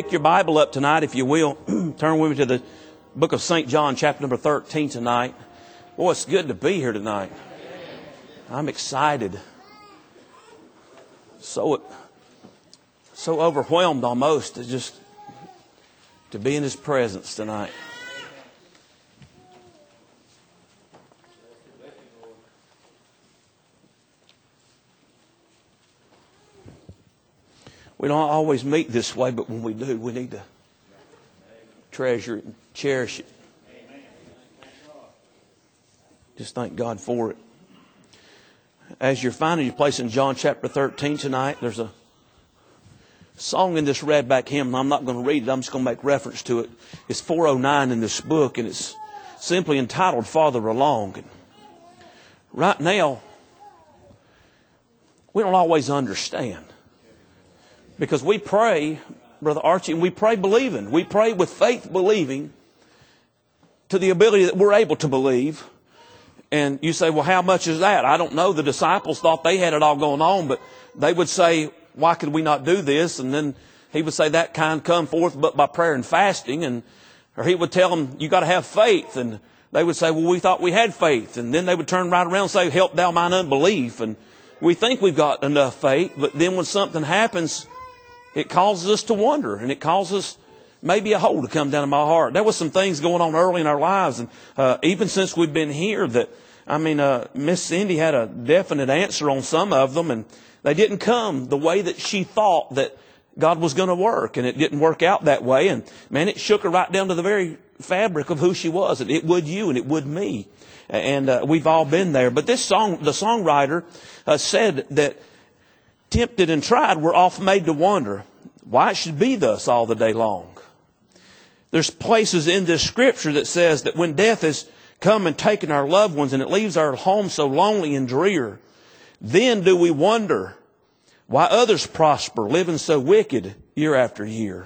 Pick your Bible up tonight, if you will. Turn with me to the book of St. John, chapter number 13 tonight. Boy, it's good to be here tonight. I'm excited. So overwhelmed almost to be in His presence tonight. We don't always meet this way, but when we do, we need to treasure it and cherish it. Just thank God for it. As you're finding your place in John chapter 13 tonight, there's a song in this Redback hymn. I'm not going to read it. I'm just going to make reference to it. It's 409 in this book, and it's simply entitled Farther Along. And right now, we don't always understand. Because we pray, Brother Archie, and we pray believing. We pray with faith believing to the ability that we're able to believe. And you say, well, how much is that? I don't know. The disciples thought they had it all going on, but they would say, why could we not do this? And then he would say, that kind come forth but by prayer and fasting. Or he would tell them, you got to have faith. And they would say, well, we thought we had faith. And then they would turn right around and say, help thou mine unbelief. And we think we've got enough faith, but then when something happens, it causes us to wonder, and it causes maybe a hole to come down in my heart. There was some things going on early in our lives, and even since we've been here, Miss Cindy had a definite answer on some of them, and they didn't come the way that she thought that God was going to work, and it didn't work out that way. And man, it shook her right down to the very fabric of who she was. And it would you, and it would me, and we've all been there. But this song, the songwriter said that tempted and tried, we're oft made to wonder why it should be thus all the day long. There's places in this scripture that says that when death has come and taken our loved ones and it leaves our home so lonely and drear, then do we wonder why others prosper, living so wicked year after year.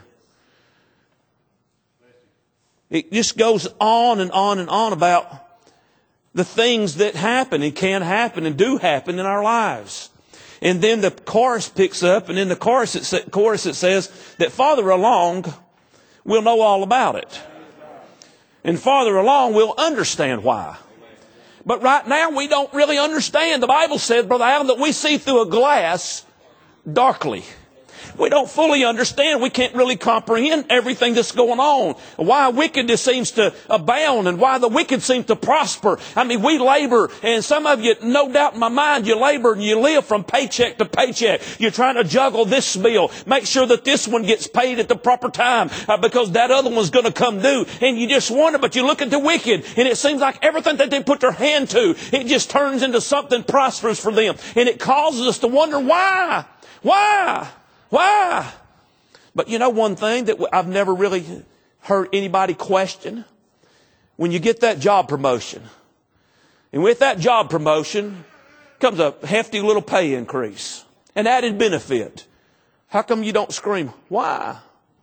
It just goes on and on and on about the things that happen and can happen and do happen in our lives. And then the chorus picks up, and in the chorus it says that farther along, we'll know all about it. And farther along, we'll understand why. But right now, we don't really understand. The Bible said, Brother Allen, that we see through a glass darkly. We don't fully understand. We can't really comprehend everything that's going on. Why wickedness seems to abound and why the wicked seem to prosper. I mean, we labor, and some of you, no doubt in my mind, you labor and you live from paycheck to paycheck. You're trying to juggle this bill. Make sure that this one gets paid at the proper time because that other one's going to come due. And you just wonder, but you look at the wicked, and it seems like everything that they put their hand to, it just turns into something prosperous for them. And it causes us to wonder why. Why? Why? But you know one thing that I've never really heard anybody question? When you get that job promotion, and with that job promotion comes a hefty little pay increase, an added benefit. How come you don't scream, why?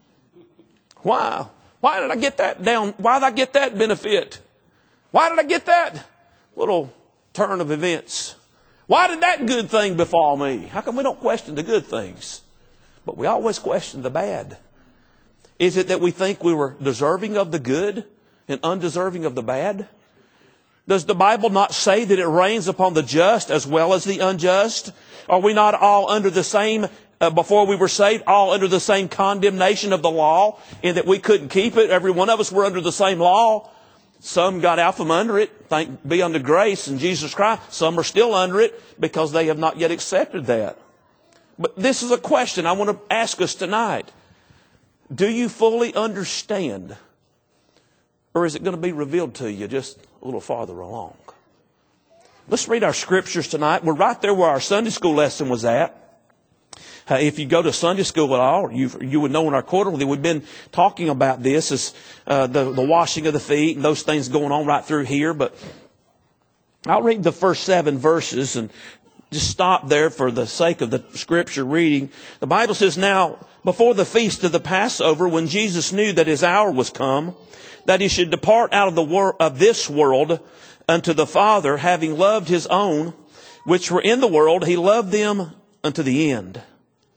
Why? Why did I get that down? Why did I get that benefit? Why did I get that little turn of events? Why did that good thing befall me? How come we don't question the good things? But we always question the bad. Is it that we think we were deserving of the good and undeserving of the bad? Does the Bible not say that it rains upon the just as well as the unjust? Are we not all under the same, before we were saved, all under the same condemnation of the law in that we couldn't keep it? Every one of us were under the same law. Some got out from under it, thank be unto grace in Jesus Christ. Some are still under it because they have not yet accepted that. But this is a question I want to ask us tonight. Do you fully understand? Or is it going to be revealed to you just a little farther along? Let's read our scriptures tonight. We're right there where our Sunday school lesson was at. If you go to Sunday school at all, you would know in our quarterly we've been talking about this as the washing of the feet and those things going on right through here. But I'll read the first 7 verses and just stop there for the sake of the scripture reading. The Bible says, now, before the feast of the Passover, when Jesus knew that his hour was come, that he should depart out of this world unto the Father, having loved his own, which were in the world, he loved them unto the end.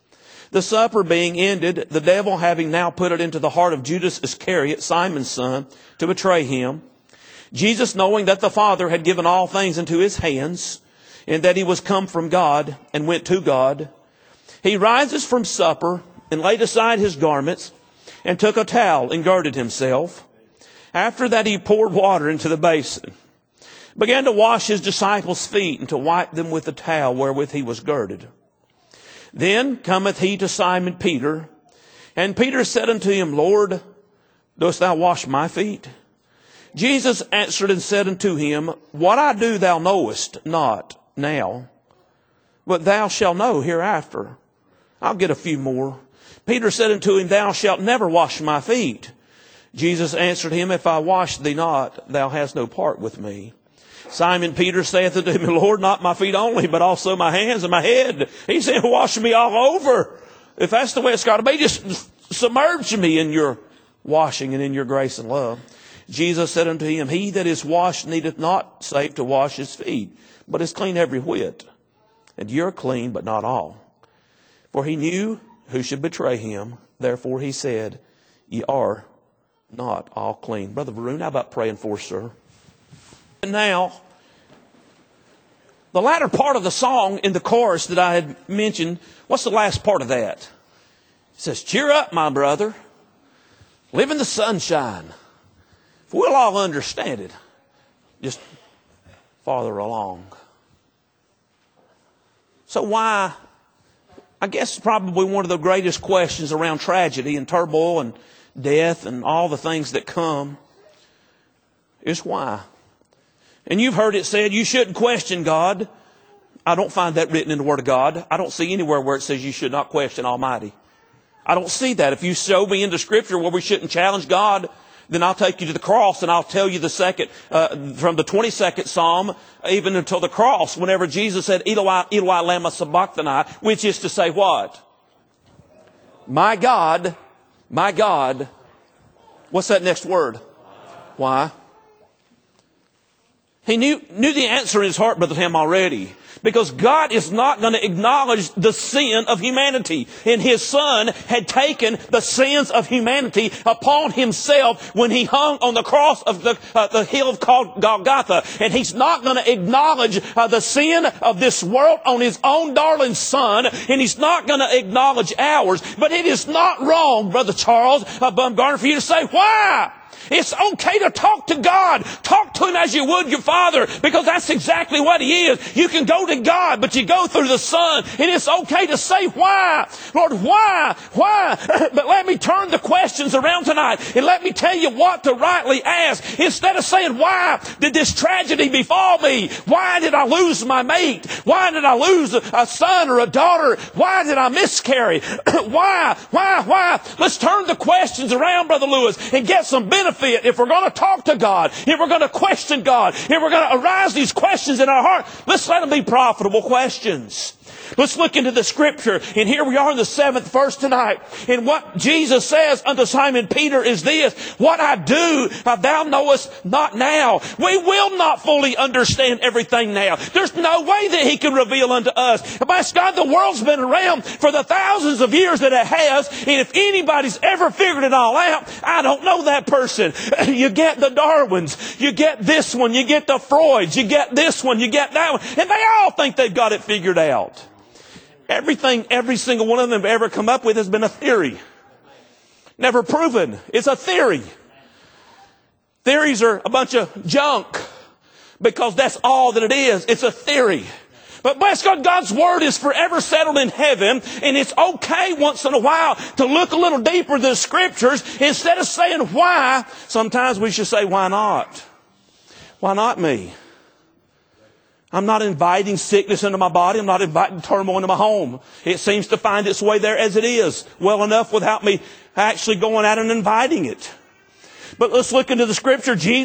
The supper being ended, the devil having now put it into the heart of Judas Iscariot, Simon's son, to betray him, Jesus, knowing that the Father had given all things into his hands, and that he was come from God and went to God, he rises from supper and laid aside his garments and took a towel and girded himself. After that he poured water into the basin, began to wash his disciples' feet and to wipe them with the towel wherewith he was girded. Then cometh he to Simon Peter, and Peter said unto him, Lord, dost thou wash my feet? Jesus answered and said unto him, What I do thou knowest not now, but thou shalt know hereafter. I'll get a few more. Peter said unto him, Thou shalt never wash my feet. Jesus answered him, If I wash thee not, thou hast no part with me. Simon Peter saith unto him, Lord, not my feet only, but also my hands and my head. He said, Wash me all over. If that's the way it's got to be, just submerge me in your washing and in your grace and love. Jesus said unto him, He that is washed needeth not save to wash his feet, but is clean every whit. And you're clean, but not all. For he knew who should betray him. Therefore he said, Ye are not all clean. Brother Varun, how about praying for us, sir? And now, the latter part of the song in the chorus that I had mentioned, what's the last part of that? It says, Cheer up, my brother. Live in the sunshine. If we'll all understand it, just farther along. So why, I guess probably one of the greatest questions around tragedy and turmoil and death and all the things that come is why. And you've heard it said, you shouldn't question God. I don't find that written in the Word of God. I don't see anywhere where it says you should not question Almighty. I don't see that. If you show me in the Scripture where we shouldn't challenge God, then I'll take you to the cross and I'll tell you the second, from the 22nd Psalm, even until the cross, whenever Jesus said, Eloi, Eloi, lama sabachthani, which is to say what? My God, what's that next word? Why? He knew the answer in his heart, Brother Ham, already. Because God is not going to acknowledge the sin of humanity. And his Son had taken the sins of humanity upon himself when he hung on the cross of the hill called Golgotha. And he's not going to acknowledge the sin of this world on his own darling Son. And he's not going to acknowledge ours. But it is not wrong, Brother Charles Bumgarner, for you to say, why? It's okay to talk to God. Talk to Him as you would your Father, because that's exactly what He is. You can go to God, but you go through the Son, and it's okay to say, why? Lord, why? Why? But let me turn the questions around tonight, and let me tell you what to rightly ask. Instead of saying, why did this tragedy befall me? Why did I lose my mate? Why did I lose a son or a daughter? Why did I miscarry? Why? Let's turn the questions around, Brother Lewis, and get some benefit. If we're going to talk to God, if we're going to question God, if we're going to arise these questions in our heart, let's let them be profitable questions. Let's look into the Scripture. And here we are in the 7th verse tonight. And what Jesus says unto Simon Peter is this: What I do, thou knowest not now. We will not fully understand everything now. There's no way that He can reveal unto us. But God, the world's been around for the thousands of years that it has. And if anybody's ever figured it all out, I don't know that person. You get the Darwins. You get this one. You get the Freuds. You get this one. You get that one. And they all think they've got it figured out. Everything, every single one of them have ever come up with has been a theory. Never proven. It's a theory. Theories are a bunch of junk because that's all that it is. It's a theory. But bless God, God's Word is forever settled in heaven, and it's okay once in a while to look a little deeper into the Scriptures. Instead of saying why, sometimes we should say, why not? Why not me? I'm not inviting sickness into my body. I'm not inviting turmoil into my home. It seems to find its way there as it is well enough without me actually going out and inviting it. But let's look into the Scripture. Jesus